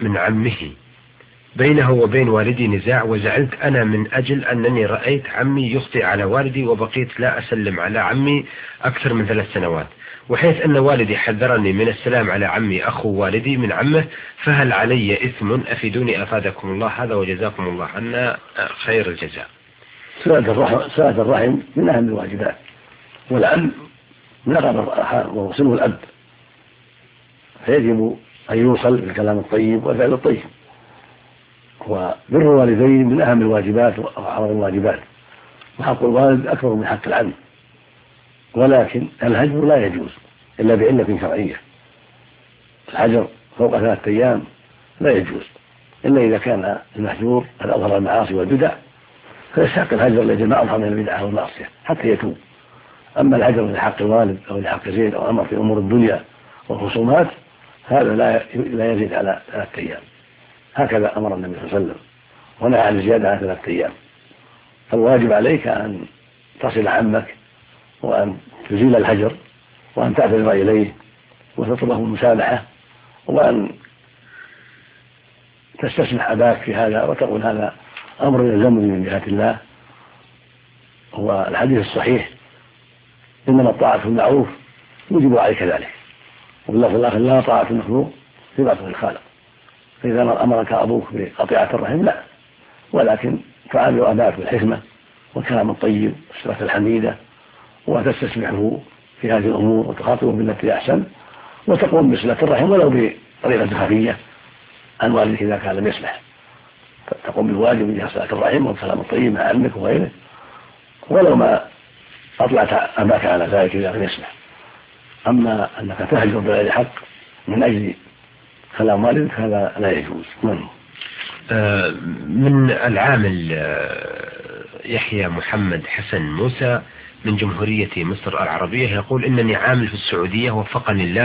من عمه بينه وبين والدي نزاع، وزعلت أنا من أجل أنني رأيت عمي يخطئ على والدي، وبقيت لا أسلم على عمي أكثر من 3 سنوات، وحيث أن والدي حذرني من السلام على عمي أخو والدي من عمه، فهل علي إثم؟ أفيدوني أفادكم الله، هذا وجزاكم الله عنا خير الجزاء. صلة الرحم من أهم الواجبات، والعم من أقرب الأرحام وصله الأب، فيجب أن يوصل بالكلام الطيب والفعل الطيب. وبر الوالدين من أهم الواجبات وأعظم الواجبات، وحق الوالد أكبر من حق العم، ولكن الهجر لا يجوز إلا بعلة شرعية. الهجر فوق 3 أيام لا يجوز إلا إذا كان المهجور قد أظهر المعاصي والبدع، فيستحق الهجر الذي ما أظهر من البدعة والمعصية حتى يتوب. أما الهجر لحق الوالد أو لحق زيد أو أمر في أمور الدنيا والخصومات هذا لا يزيد على 3 أيام، هكذا أمر النبي صلى الله عليه وسلم ونهى عن الزيادة على 3 أيام. فالواجب عليك أن تصل عمك وأن تزيل الهجر وأن تعتذر إليه وتطلبه المسامحة، وأن تستسمح أباك في هذا وتقول هذا أمر يلزمني من جهة الله. هو الحديث الصحيح إنما الطاعة في المعروف يجب عليك ذلك، واللفظ الآخر لا طاعة المخلوق في معصية الخالق. فإذا أمرك أبوك بقطيعة الرحم لا، ولكن تعامل أباك بالحكمة والكلام الطيب والصفات الحميدة، وتستسمحه في هذه الأمور وتخاطبه بالتي أحسن، وتقوم بصلة الرحم ولو بطريقة خفية عن والدك إذا كان لم يسمح، تقوم بالواجب من جهة صلة الرحم والكلام الطيب مع عمك وغيره، ولو ما أطلعت أباك على ذلك إذا لم يسمح. أما أنك تهجر بغير حق من أجل كلام والدك هذا لا يجوز. من العامل يحيى محمد حسن موسى من جمهورية مصر العربية يقول: إنني عامل في السعودية وفقني الله